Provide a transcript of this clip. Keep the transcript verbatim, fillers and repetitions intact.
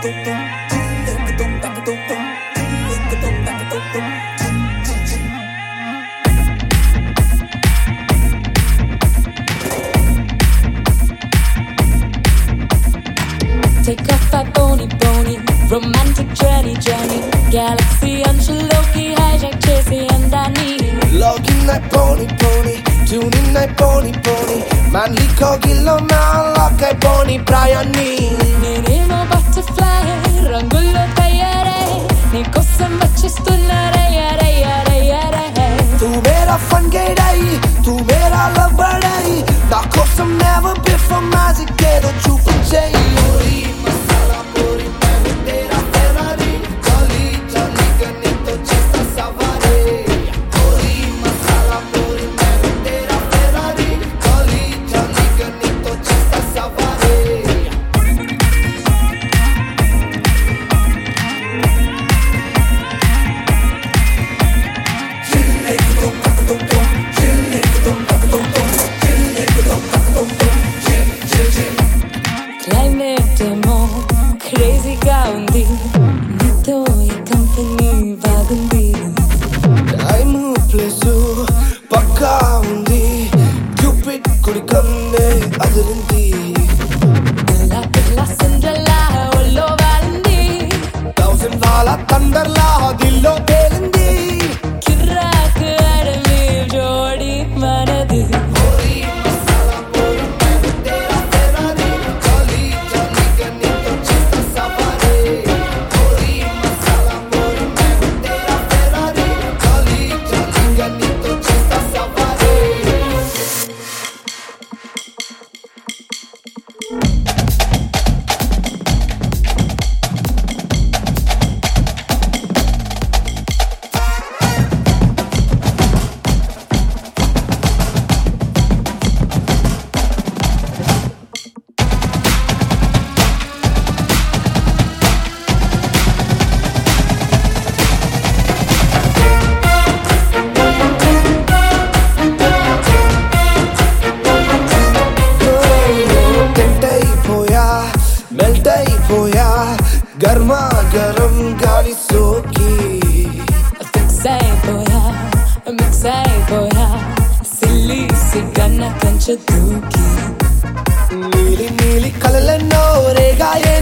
Take off that pony pony, romantic journey journey, galaxy Anshaloki, hijack Tracy and Danny. Logging that pony pony, tuning that pony pony, manly kogilo na lock that pony Brianny. Nenemo butterfly, rangullo tayare, nee kosam vachistunna re re re re. Tu mera fun guide ai, tu mera love bird ai, na kosam never before magic kedo chupichai. Climate emo crazy గా ఉంది నీతో ఈ company బాగుంది Time place పక్కా ఉంది Cupid కుడి కన్నే అదిరింది పిల్ల పిల్ల సిండ్రెల్లా ఒళ్ళో వాలింది Thousand వాళ్ళ తందర్లా దిల్లో తేలింది కిర్రాకు అడవి జోడి మనది మెల్ట్ అయిపోయా గర్మా గరం గాలి సోకి ఫిక్స్ అయిపోయా మిక్స్ అయిపోయా సిల్లి సిగ్గన్న కంచె దూకి నీలి నీలి కలలెన్నో రేగాయే